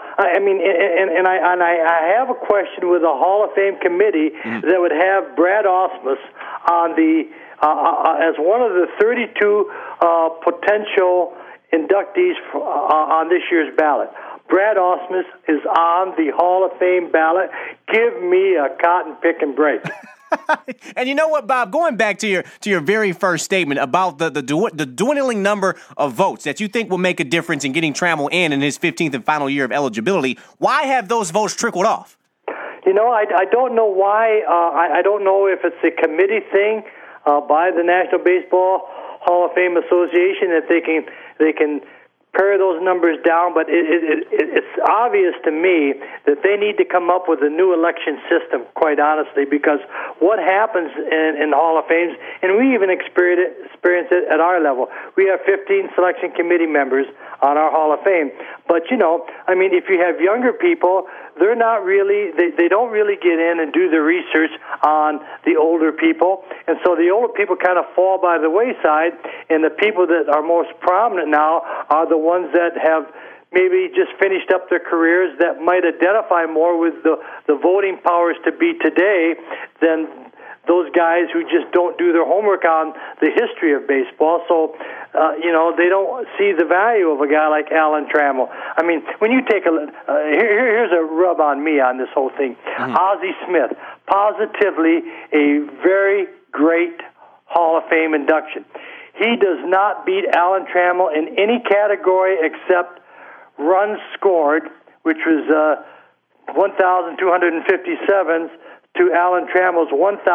I have a question with the Hall of Fame committee that would have Brad Ausmus on the as one of the 32 potential inductees on this year's ballot. Brad Ausmus is on the Hall of Fame ballot. Give me a cotton picking break. And you know what, Bob? Going back to your very first statement about the dwindling number of votes that you think will make a difference in getting Trammell in his 15th and final year of eligibility, why have those votes trickled off? I don't know why. I don't know if it's a committee thing by the National Baseball Hall of Fame Association that they can pare those numbers down, but it's obvious to me that they need to come up with a new election system, quite honestly, because what happens in the Hall of Fames, and we even experience it at our level, we have 15 selection committee members on our Hall of Fame. But, if you have younger people, they're not really, they don't really get in and do the research on the older people. And so the older people kind of fall by the wayside, and the people that are most prominent now are the ones that have maybe just finished up their careers that might identify more with the voting powers to be today than those guys who just don't do their homework on the history of baseball. So, they don't see the value of a guy like Alan Trammell. I mean, when you take here's a rub on me on this whole thing. Mm-hmm. Ozzie Smith, positively a very great Hall of Fame induction. He does not beat Alan Trammell in any category except runs scored, which was 1,257 to Alan Trammell's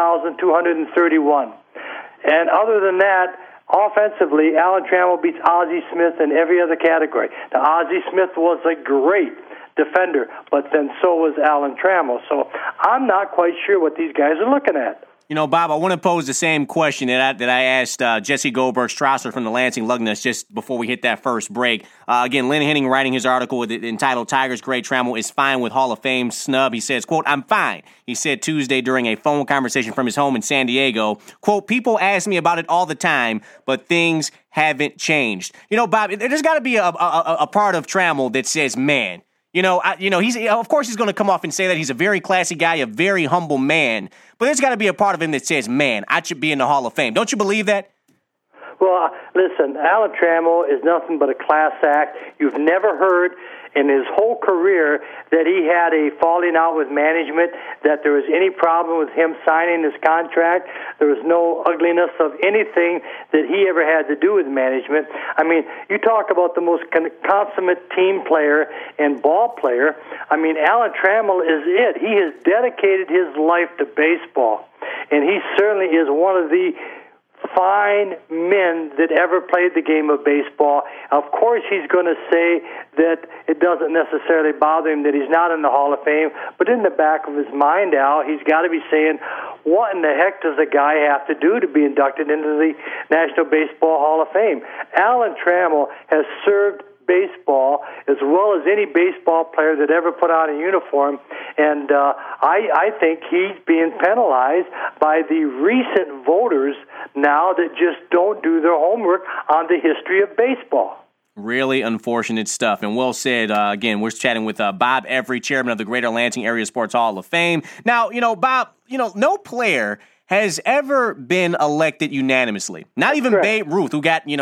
1,231. And other than that, offensively, Alan Trammell beats Ozzie Smith in every other category. Now, Ozzie Smith was a great defender, but then so was Alan Trammell. So I'm not quite sure what these guys are looking at. Bob, I want to pose the same question that I asked Jesse Goldberg-Strasser from the Lansing Lugnuts just before we hit that first break. Again, Lynn Henning writing his article entitled Tigers Great Trammell is Fine with Hall of Fame Snub. He says, quote, I'm fine. He said Tuesday during a phone conversation from his home in San Diego. Quote, people ask me about it all the time, but things haven't changed. Bob, there's got to be a part of Trammell that says, man, he's of course he's going to come off and say that he's a very classy guy, a very humble man. But there's got to be a part of him that says, man, I should be in the Hall of Fame. Don't you believe that? Well, listen, Alan Trammell is nothing but a class act. You've never heard in his whole career that he had a falling out with management, that there was any problem with him signing his contract. There was no ugliness of anything that he ever had to do with management. I mean, you talk about the most consummate team player and ball player. I mean, Alan Trammell is it. He has dedicated his life to baseball, and he certainly is one of the fine men that ever played the game of baseball. Of course, he's going to say that it doesn't necessarily bother him that he's not in the Hall of Fame, but in the back of his mind, Al, he's got to be saying, what in the heck does a guy have to do to be inducted into the National Baseball Hall of Fame? Alan Trammell has served baseball as well as any baseball player that ever put on a uniform, and I think he's being penalized by the recent voters now that just don't do their homework on the history of baseball. Really unfortunate stuff. And well said. Again, we're chatting with Bob Every, chairman of the Greater Lansing Area Sports Hall of Fame. Now, Bob, no player has ever been elected unanimously. Not even Babe Ruth, who got,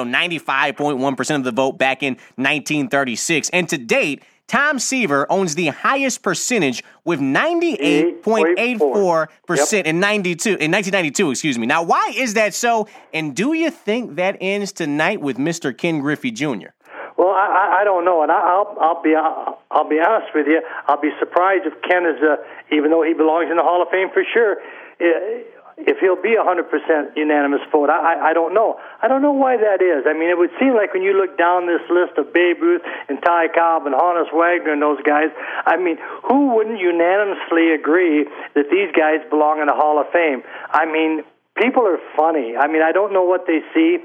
95.1% of the vote back in 1936. And to date, Tom Seaver owns the highest percentage with 98.84% in 1992, excuse me. Now, why is that so? And do you think that ends tonight with Mr. Ken Griffey Jr.? Well, I don't know, and I'll be honest with you. I'll be surprised if Ken is, even though he belongs in the Hall of Fame for sure, if he'll be 100% unanimous vote. I don't know. I don't know why that is. I mean, it would seem like when you look down this list of Babe Ruth and Ty Cobb and Honus Wagner and those guys, I mean, who wouldn't unanimously agree that these guys belong in the Hall of Fame? I mean, people are funny. I mean, I don't know what they see.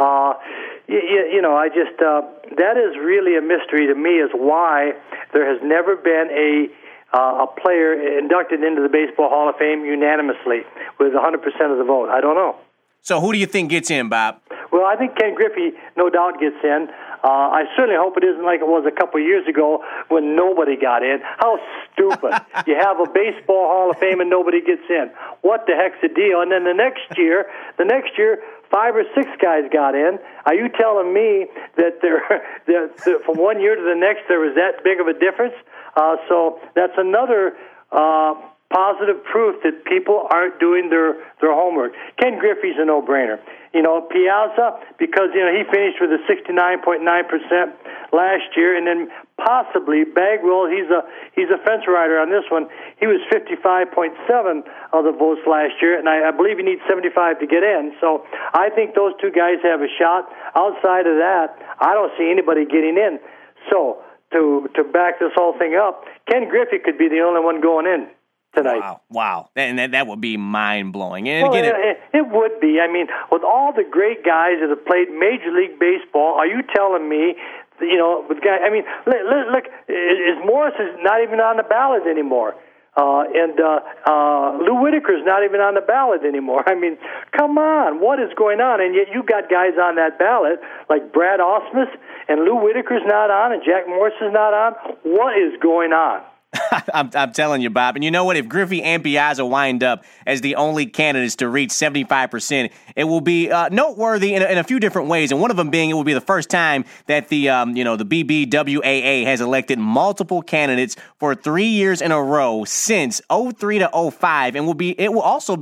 That is really a mystery to me, is why there has never been a player inducted into the Baseball Hall of Fame unanimously with 100% of the vote. I don't know. So who do you think gets in, Bob? Well, I think Ken Griffey no doubt gets in. I certainly hope it isn't like it was a couple of years ago when nobody got in. How stupid. You have a Baseball Hall of Fame and nobody gets in. What the heck's the deal? And then the next year, 5 or 6 guys got in. Are you telling me that from one year to the next there was that big of a difference? So that's another positive proof that people aren't doing their homework. Ken Griffey's a no-brainer. Piazza, because he finished with a 69.9% last year, and then possibly Bagwell. He's a fence rider on this one. He was 55.7 of the votes last year, and I believe he needs 75 to get in. So I think those two guys have a shot. Outside of that, I don't see anybody getting in. So to back this whole thing up, Ken Griffey could be the only one going in tonight. Wow. And that would be mind-blowing. And well, again, it would be. I mean, with all the great guys that have played Major League Baseball, are you telling me, with guys, I mean, look, Morris is not even on the ballot anymore. And Lou Whitaker's not even on the ballot anymore. I mean, come on, what is going on? And yet you've got guys on that ballot like Brad Ausmus, and Lou Whitaker's not on, and Jack Morris is not on. What is going on? I'm telling you, Bob. And you know what? If Griffey and Piazza wind up as the only candidates to reach 75%, it will be noteworthy in a few different ways. And one of them being it will be the first time that the BBWAA has elected multiple candidates for 3 years in a row since 2003 to 2005, and it will also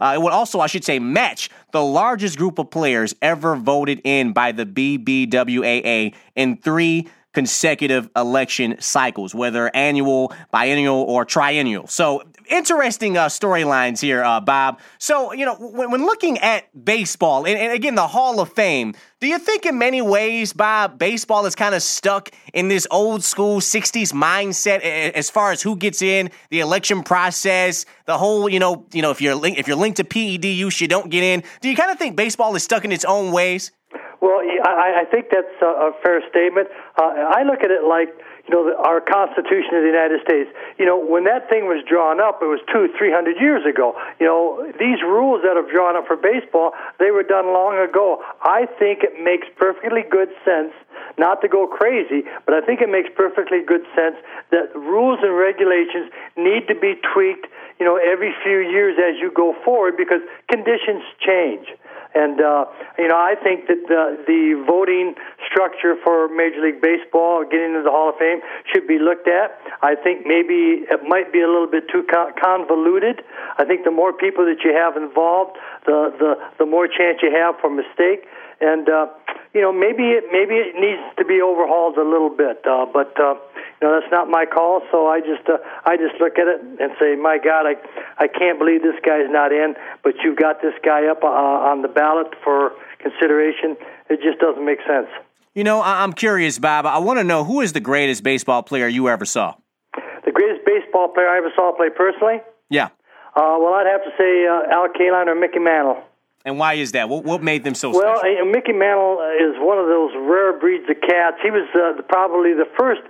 match the largest group of players ever voted in by the BBWAA in 3 consecutive election cycles, whether annual, biennial, or triennial. So interesting storylines here, Bob. So, when looking at baseball, and again, the Hall of Fame, do you think in many ways, Bob, baseball is kind of stuck in this old school 60s mindset as far as who gets in, the election process, the whole, if you're linked to PEDUs, you don't get in. Do you kind of think baseball is stuck in its own ways? Well, I think that's a fair statement. I look at it like, our Constitution of the United States. When that thing was drawn up, it was 200-300 years ago. These rules that have drawn up for baseball, they were done long ago. I think it makes perfectly good sense, not to go crazy, but I think it makes perfectly good sense that rules and regulations need to be tweaked, every few years as you go forward because conditions change. And, I think that the voting structure for Major League Baseball, getting into the Hall of Fame, should be looked at. I think maybe it might be a little bit too convoluted. I think the more people that you have involved, the more chance you have for mistake. And, maybe it needs to be overhauled a little bit. But that's not my call. So I just look at it and say, my God, I can't believe this guy's not in. But you've got this guy up on the ballot for consideration. It just doesn't make sense. I'm curious, Bob. I want to know, who is the greatest baseball player you ever saw? The greatest baseball player I ever saw play personally? Yeah. Well, I'd have to say Al Kaline or Mickey Mantle. And why is that? What made them so special? Well, Mickey Mantle is one of those rare breeds of cats. He was probably the first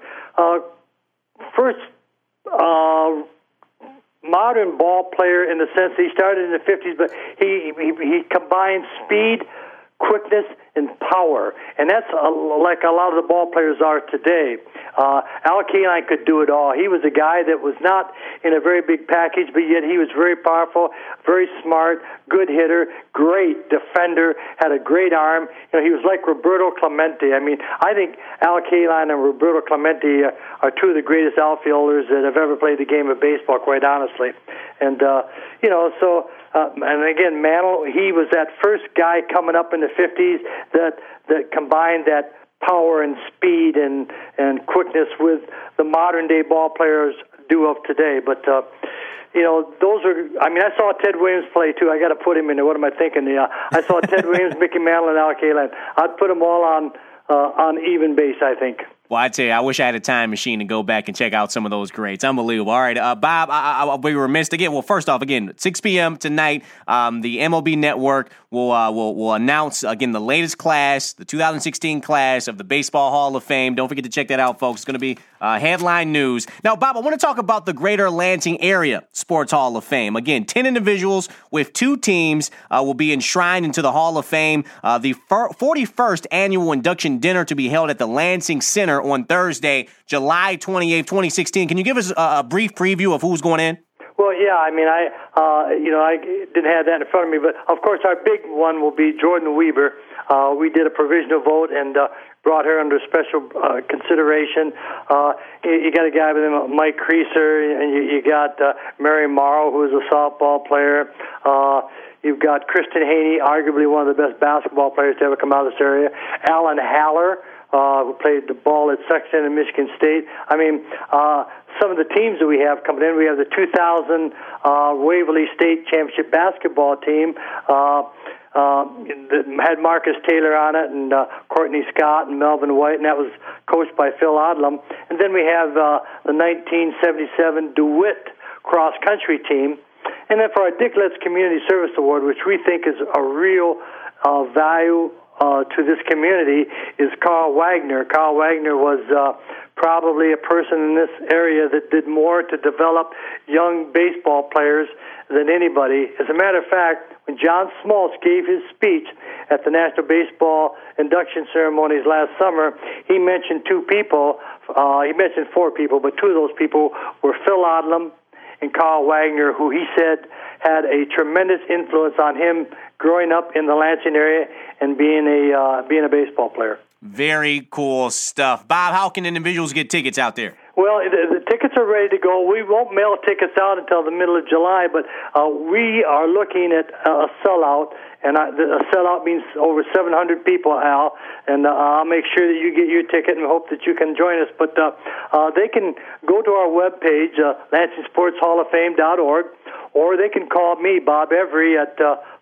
modern ball player in the sense that he started in the 50s, but he combined speed, quickness, and power. And that's like a lot of the ball players are today. Al Kaline could do it all. He was a guy that was not in a very big package, but yet he was very powerful, very smart, good hitter, great defender, had a great arm. He was like Roberto Clemente. I mean, I think Al Kaline and Roberto Clemente are two of the greatest outfielders that have ever played the game of baseball, quite honestly. And, and again, Mantle, he was that first guy coming up in the 50s that combined that power and speed and quickness with the modern day ball players do of today. But those are. I mean, I saw Ted Williams play too. I got to put him in there. What am I thinking? I saw Ted Williams, Mickey Mantle, and Al Kaline. I'd put them all on even base, I think. Well, I tell you, I wish I had a time machine to go back and check out some of those greats. Unbelievable. All right, Bob, I'll be remiss again. Well, first off, again, 6 p.m. tonight, the MLB Network will announce, again, the latest class, the 2016 class of the Baseball Hall of Fame. Don't forget to check that out, folks. It's going to be headline news. Now, Bob, I want to talk about the Greater Lansing Area Sports Hall of Fame. Again, 10 individuals with 2 teams will be enshrined into the Hall of Fame. The 41st annual induction dinner to be held at the Lansing Center on Thursday, July 28th, 2016. Can you give us a brief preview of who's going in? Well, yeah. I mean, I didn't have that in front of me, but of course, our big one will be Jordan Weber. We did a provisional vote and brought her under special consideration. You got a guy by the name of Mike Creaser, and you got Mary Morrow, who is a softball player. You've got Kristen Haney, arguably one of the best basketball players to ever come out of this area. Alan Haller, who played the ball at Sexton and Michigan State. I mean, some of the teams that we have coming in, we have the 2000 Waverly State Championship basketball team that had Marcus Taylor on it and Courtney Scott and Melvin White, and that was coached by Phil Odlum. And then we have the 1977 DeWitt cross-country team. And then for our Dick Litz Community Service Award, which we think is a real value to this community, is Carl Wagner. Carl Wagner was probably a person in this area that did more to develop young baseball players than anybody. As a matter of fact, when John Smoltz gave his speech at the National Baseball induction ceremonies last summer, he mentioned 2 people he mentioned 4 people, but 2 of those people were Phil Odlum and Carl Wagner, who he said had a tremendous influence on him growing up in the Lansing area and being a baseball player. Very cool stuff. Bob, how can individuals get tickets out there? Well, the tickets are ready to go. We won't mail tickets out until the middle of July, but we are looking at a sellout, and a sellout means over 700 people, Al, and I'll make sure that you get your ticket and hope that you can join us. But they can go to our webpage, LansingSportsHallOfFame.org, or they can call me, Bob Every, at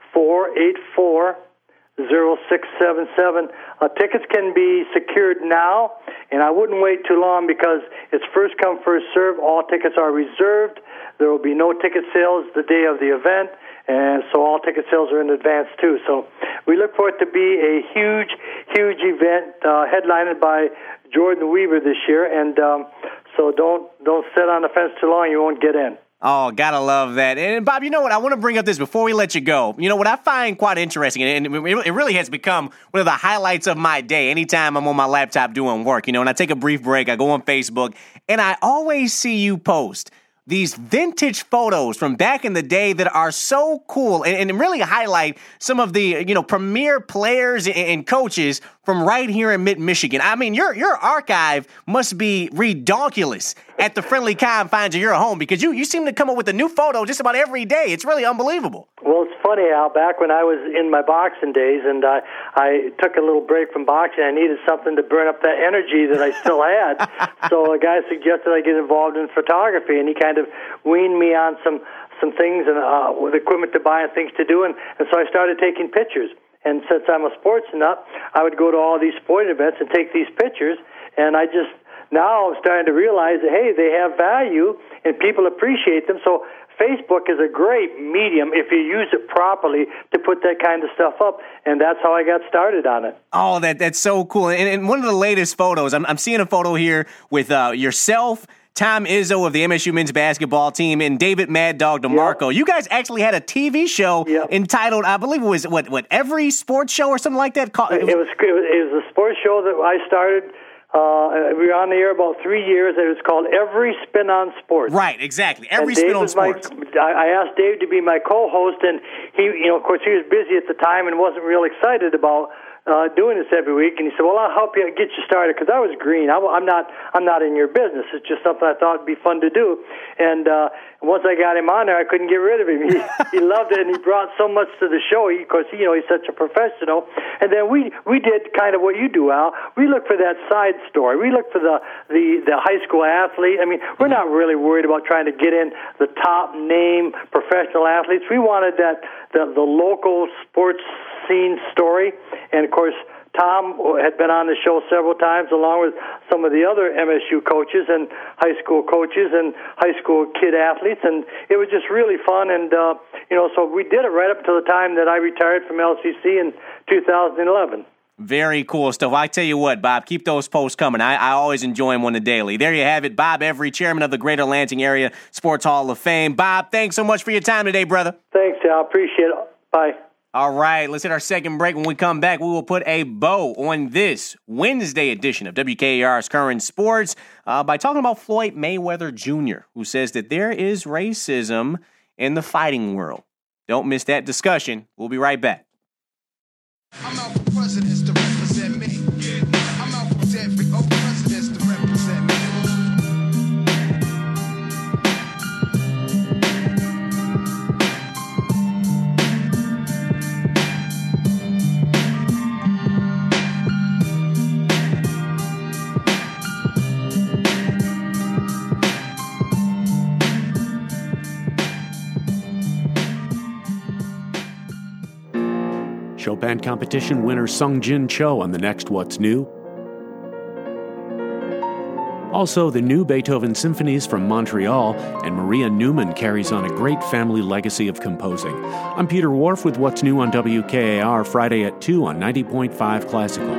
484-0677. Tickets can be secured now, and I wouldn't wait too long because it's first come, first serve. All tickets are reserved. There will be no ticket sales the day of the event, and so all ticket sales are in advance too. So we look for it to be a huge, huge event headlined by Jordan Weaver this year, and so don't sit on the fence too long. You won't get in. Oh, gotta love that. And Bob, you know what? I want to bring up this before we let you go. You know what I find quite interesting, and it really has become one of the highlights of my day anytime I'm on my laptop doing work, and I take a brief break, I go on Facebook, and I always see you post these vintage photos from back in the day that are so cool and really highlight some of the, premier players and coaches from right here in mid-Michigan. I mean, your archive must be redonkulous at the friendly confines of your home because you seem to come up with a new photo just about every day. It's really unbelievable. Well, it's funny, Al. Back when I was in my boxing days and I took a little break from boxing, I needed something to burn up that energy that I still had. So a guy suggested I get involved in photography, and he kind of weaned me on some things and with equipment to buy and things to do, and so I started taking pictures. And since I'm a sports nut, I would go to all these sporting events and take these pictures, and now I'm starting to realize that, hey, they have value and people appreciate them. So Facebook is a great medium if you use it properly to put that kind of stuff up, and that's how I got started on it. Oh, that's so cool. And one of the latest photos, I'm seeing a photo here with yourself, Tom Izzo of the MSU men's basketball team, and David Mad Dog DeMarco. Yep. You guys actually had a TV show entitled, I believe it was, what Every Sports Show or something like that? It was a sports show that I started. We were on the air about 3 years. It was called Every Spin on Sports. Right, exactly. Every Spin on Sports. I asked Dave to be my co-host, and he, of course, he was busy at the time and wasn't real excited about doing this every week. And he said, "Well, I'll help you get you started," because I was green. I'm not in your business. It's just something I thought would be fun to do. And once I got him on there, I couldn't get rid of him. He loved it, and he brought so much to the show. Of course, he's such a professional. And then we did kind of what you do, Al. We look for that side story. We look for the high school athlete. I mean, we're not really worried about trying to get in the top name professional athletes. We wanted the local sports scene story. And of course, Tom had been on the show several times, along with some of the other MSU coaches and high school coaches and high school kid athletes, and it was just really fun. And so we did it right up until the time that I retired from LCC in 2011. Very cool stuff. I tell you what, Bob, keep those posts coming. I always enjoy them on the daily. There you have it, Bob Every, chairman of the Greater Lansing Area Sports Hall of Fame. Bob, thanks so much for your time today, brother. Thanks, Al. Appreciate it. Bye. All right, let's hit our second break. When we come back, we will put a bow on this Wednesday edition of WKAR's Current Sports by talking about Floyd Mayweather Jr., who says that there is racism in the fighting world. Don't miss that discussion. We'll be right back. I'm out for presidents to represent me. I'm out for presidents to represent me. Chopin competition winner Sung-Jin Cho on the next What's New. Also, the new Beethoven symphonies from Montreal, and Maria Newman carries on a great family legacy of composing. I'm Peter Wharf with What's New on WKAR, Friday at 2 on 90.5 Classical.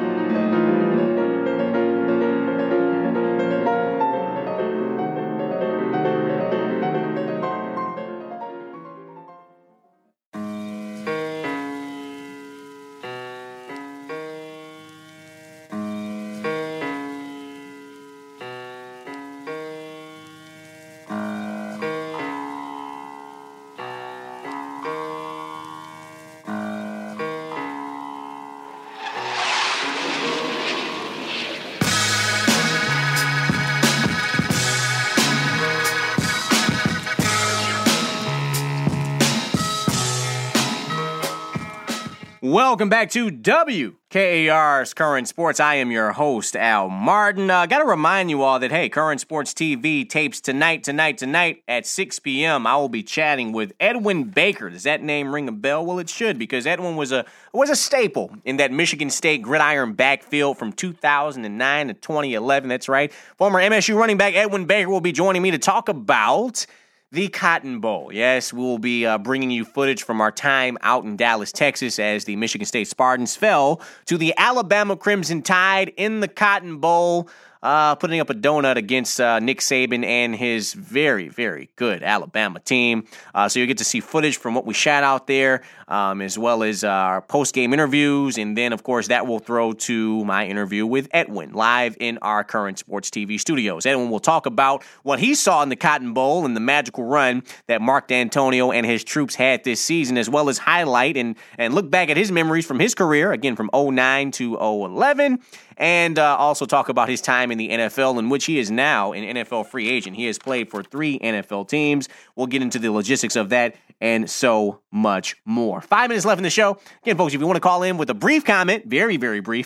Welcome back to WKAR's Current Sports. I am your host, Al Martin. Got to remind you all that, hey, Current Sports TV tapes tonight at 6 p.m. I will be chatting with Edwin Baker. Does that name ring a bell? Well, it should, because Edwin was a staple in that Michigan State gridiron backfield from 2009 to 2011. That's right. Former MSU running back Edwin Baker will be joining me to talk about the Cotton Bowl. Yes, we will be bringing you footage from our time out in Dallas, Texas, as the Michigan State Spartans fell to the Alabama Crimson Tide in the Cotton Bowl, putting up a donut against Nick Saban and his very, very good Alabama team. So you'll get to see footage from what we shot out there, as well as our post-game interviews. And then, of course, that will throw to my interview with Edwin live in our Current Sports TV studios. Edwin will talk about what he saw in the Cotton Bowl and the magical run that Mark D'Antonio and his troops had this season, as well as highlight and look back at his memories from his career, again, from 2009 to 2011. And also talk about his time in the NFL, in which he is now an NFL free agent. He has played for 3 NFL teams. We'll get into the logistics of that and so much more. 5 minutes left in the show. Again, folks, if you want to call in with a brief comment, very, very brief,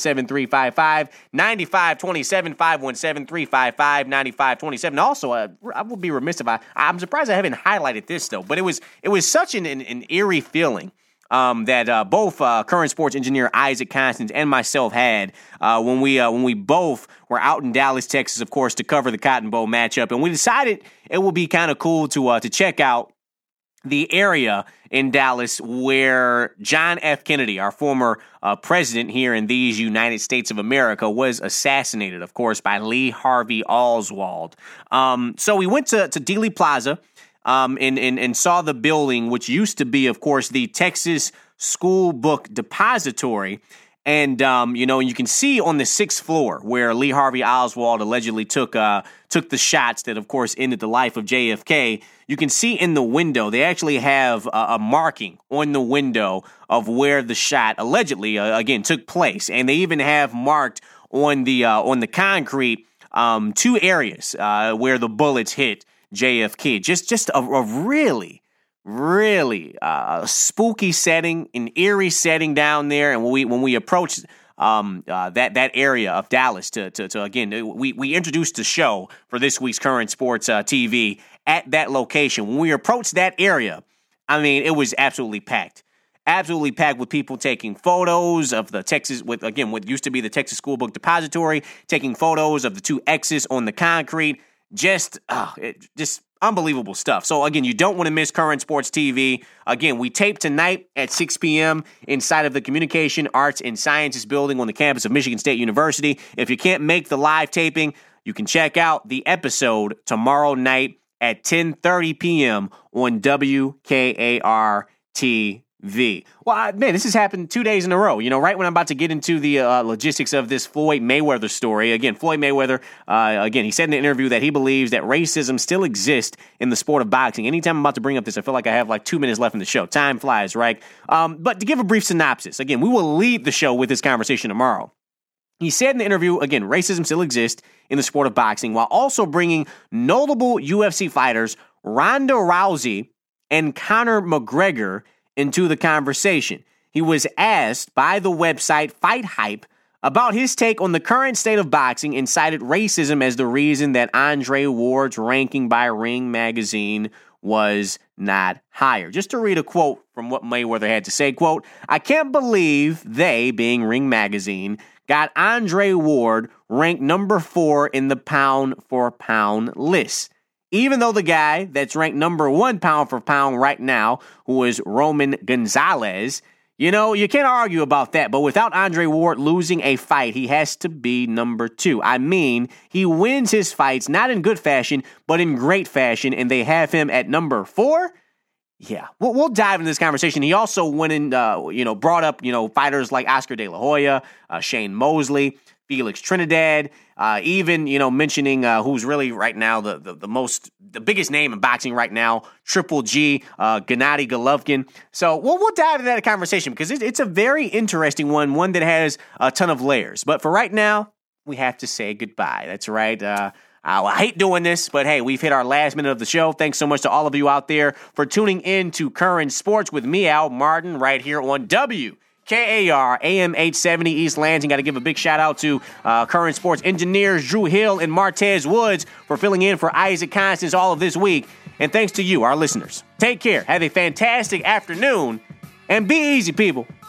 517-355-9527, 517-355-9527. Also, I would be remiss if I'm surprised I haven't highlighted this, though, but it was such an eerie feeling that both current sports engineer Isaac Constance and myself had when we both were out in Dallas, Texas, of course, to cover the Cotton Bowl matchup, and we decided it would be kind of cool to check out the area in Dallas where John F. Kennedy, our former president here in these United States of America, was assassinated, of course, by Lee Harvey Oswald. So we went to Dealey Plaza. And saw the building, which used to be, of course, the Texas School Book Depository. And, you can see on the 6th floor where Lee Harvey Oswald allegedly took the shots that, of course, ended the life of JFK. You can see in the window, they actually have a marking on the window of where the shot allegedly, again, took place. And they even have marked on the concrete 2 areas where the bullets hit JFK. Just a really, really spooky setting, an eerie setting down there. And when we approached that area of Dallas to again, we introduced the show for this week's Current Sports TV at that location. When we approached that area, I mean, it was absolutely packed. Absolutely packed with people taking photos of the Texas, with what used to be the Texas School Book Depository, taking photos of the 2 X's on the concrete. Just unbelievable stuff. So, again, you don't want to miss Current Sports TV. Again, we tape tonight at 6 p.m. inside of the Communication, Arts, and Sciences building on the campus of Michigan State University. If you can't make the live taping, you can check out the episode tomorrow night at 10:30 p.m. on WKAR TV. Well, man, this has happened 2 days in a row. Right when I'm about to get into the logistics of this Floyd Mayweather story. Again, Floyd Mayweather, he said in an interview that he believes that racism still exists in the sport of boxing. Anytime I'm about to bring up this, I feel like I have like 2 minutes left in the show. Time flies, right? But to give a brief synopsis, again, we will lead the show with this conversation tomorrow. He said in the interview, again, racism still exists in the sport of boxing, while also bringing notable UFC fighters Ronda Rousey and Conor McGregor into the conversation. He was asked by the website Fight Hype about his take on the current state of boxing and cited racism as the reason that Andre Ward's ranking by Ring Magazine was not higher. Just to read a quote from what Mayweather had to say, quote, "I can't believe they, being Ring Magazine, got Andre Ward ranked number 4 in the pound-for-pound list. Even though the guy that's ranked number 1 pound for pound right now, who is Roman Gonzalez, you can't argue about that. But without Andre Ward losing a fight, he has to be number 2. I mean, he wins his fights, not in good fashion, but in great fashion, and they have him at number 4? Yeah, we'll dive into this conversation. He also went and, brought up, fighters like Oscar De La Hoya, Shane Mosley, Felix Trinidad, even, mentioning who's really right now the biggest name in boxing right now, Triple G, Gennady Golovkin. So we'll dive into that conversation because it's a very interesting one that has a ton of layers. But for right now, we have to say goodbye. That's right. I hate doing this, but hey, we've hit our last minute of the show. Thanks so much to all of you out there for tuning in to Current Sports with me, Al Martin, right here on WKAR KAR, AM 870 East Lansing. Got to give a big shout out to current sports engineers Drew Hill and Martez Woods for filling in for Isaac Constance all of this week. And thanks to you, our listeners. Take care. Have a fantastic afternoon. And be easy, people.